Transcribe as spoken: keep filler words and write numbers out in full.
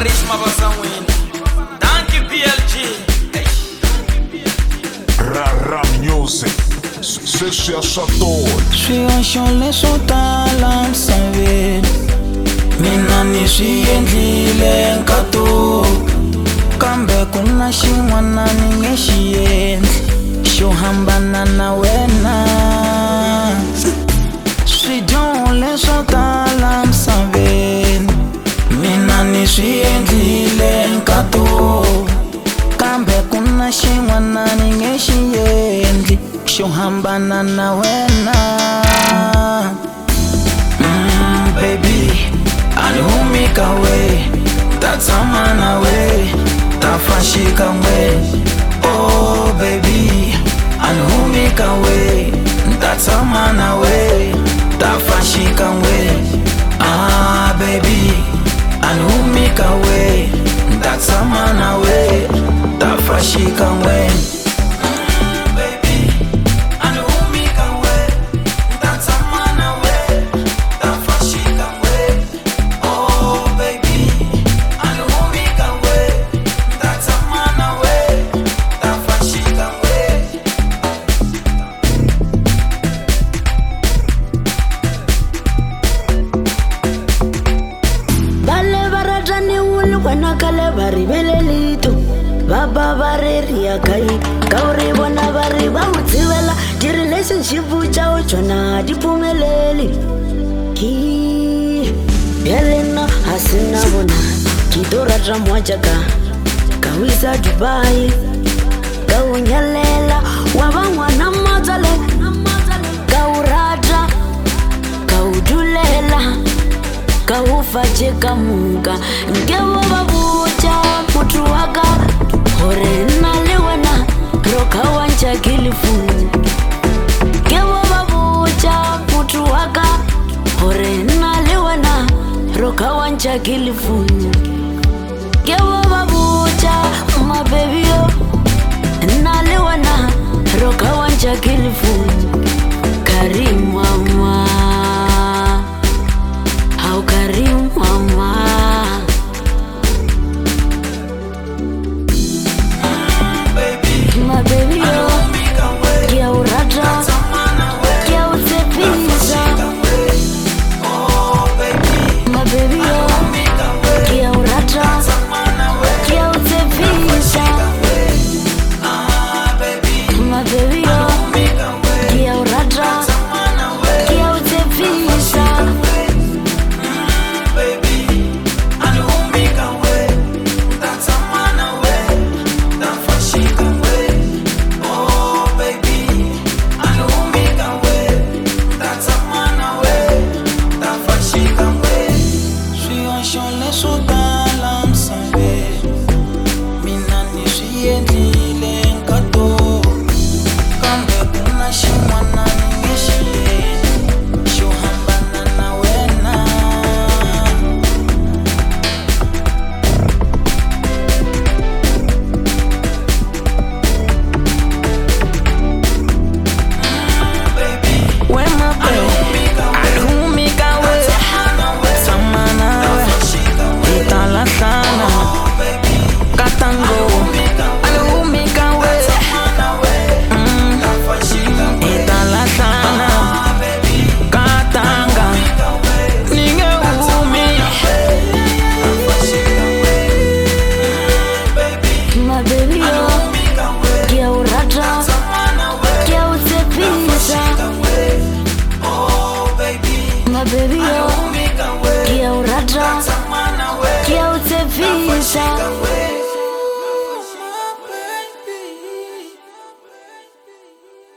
Paris Mabasawin. Thank you P L G. Rara music. Se cherche à toi. J'suis en chole sotalam sabe. Mina nishiendlile nkato. Kambe kuna shimwana ningeshiendli. Shohambana na wena. J'suis dans les sotalam sabe. Mina nishiendlile nkato. Kambe kuna shimwana ningeshiendli. Shohambana na wena. Mm, baby, alihumika we. Tatamana we. Tafashika we. Oh baby, alihumika we. Tatamana we. Tafashika we. Ah baby, alihumika we. Tatamana we. Tafashika we. Wana kale bari belelito baba bareri ya kai kaure bona bari ba utsivela di relationship chao chona dipumeleli ki belena hasina bona kidora tramwaja ka kawisa Dubai kaunyalela wabangwa na mazale kaurata kaudulela kaufaje kamunga ngewo babuja mutu waka hore naliwena roka wanja kilifu ngewo babuja mutu waka hore naliwena roka wanja kilifu ngewo babuja my baby yo naliwena roka wanja kilifu Karim mama. How Karim mama. My baby yo. Kia urata. Kia utepisa. My baby yo. Kia urata. Kia utepisa. My baby yo. Kia urata. Kia utepisa. My baby yo, kia urata, kia utepisa.